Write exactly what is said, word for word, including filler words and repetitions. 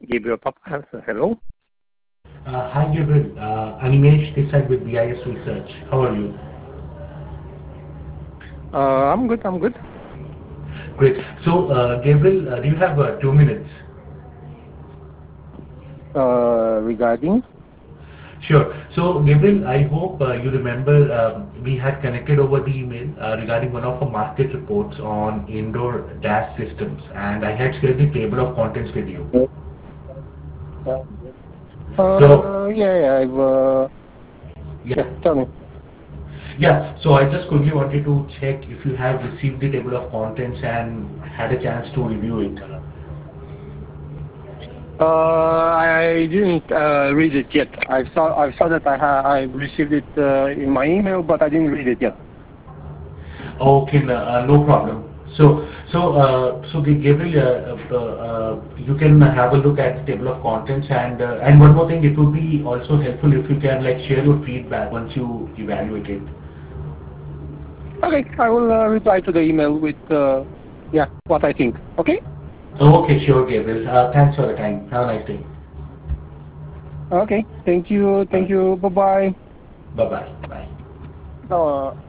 Gabriel Papa. Hello. Uh, hi Gabriel, uh, Animesh this side with B I S Research. How are you? Uh, I'm good. I'm good. Great. So uh, Gabriel, uh, do you have uh, two minutes? Uh, regarding. Sure. So Gabriel, I hope uh, you remember um, we had connected over the email uh, regarding one of our market reports on indoor DAS systems, and I had shared the table of contents with you. So Uh, yeah, yeah. I've. Uh, yeah. yeah, Tell me. yeah. So I just quickly wanted to check if you have received the table of contents and had a chance to review it. Uh, I didn't uh, read it yet. I saw. I saw that I ha- I received it uh, in my email, but I didn't read it yet. Okay, no, uh, no problem. So, so, uh, so G- Gabriel, uh, uh, uh, you can have a look at the table of contents, and uh, and one more thing, it would be also helpful if you can like share your feedback once you evaluate it. Okay. I will uh, reply to the email with. Uh, yeah. What I think. Okay. Okay, sure, Gabriel. Uh, thanks for the time. Have a nice day. Okay. Thank you. Uh, Thank you. Bye bye. bye bye. Bye. Uh,